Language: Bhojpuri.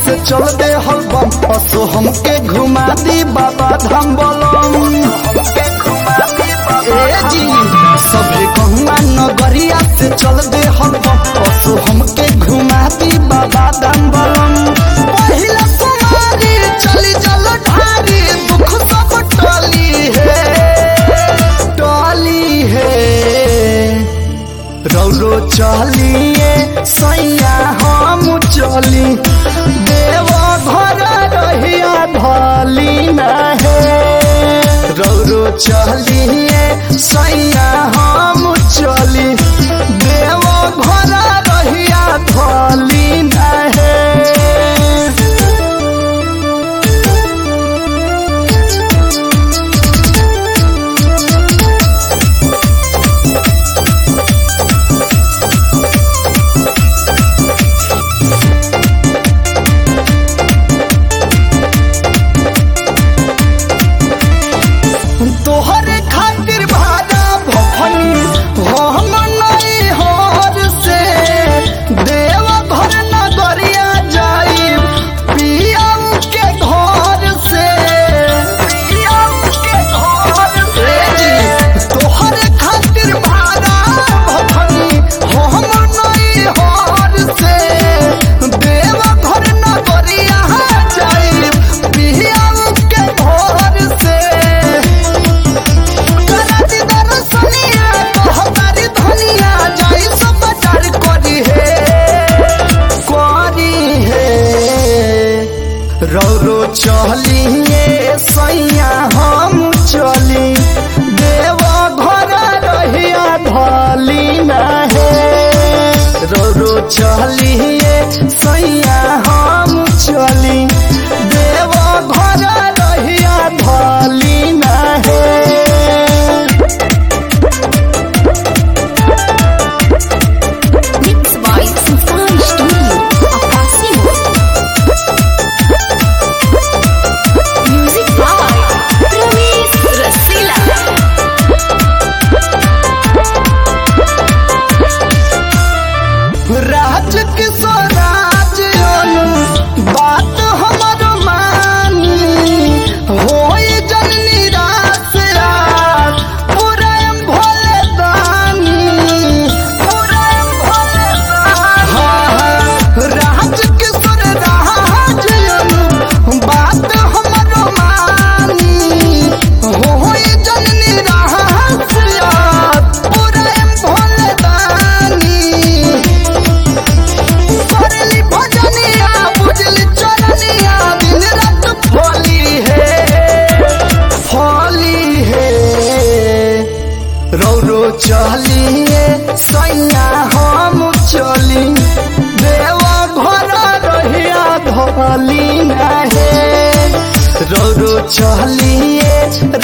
से चल दे हलबम असो हमके घुमा दी बाबा धाम बलम ए जी सबे कहूँगा नगरिया से चल दे हलबम असो हमके घुमा दी बाबा धाम बलम पहिला कुमारी चली चल ढारी दुख सब टली है रौरो चलिए सैया हम चली देव घर रहिया भली नहे रौरो चलिए सैया हम चली देव घर रहिया भली नहे तोहरे खातिर भाड़ा भफनी हम नहीं हर से देव घर नगरिया जाई पिया के घर से तोहरे खातिर भाड़ा भफनी हम नहीं हर से देव घर नगरिया जाई पिया के घर से रौरो चलिए सैया हम चली देव घर रहिया भली नहे रौरो चलिए सैया हम चली देव घर रहिया भली नहे राज किशोर राज बात हमर मानी होई जन निराश पुरम भोले दानी राज किशोर राज बात हमर मानी होई जन निराश पुरम भोले दानी करली भजनिया बुझली चरनिया दिन रात फली है रौरो चलिए सैया हम चली देव घर रहिया धली नहे रौरो चलिए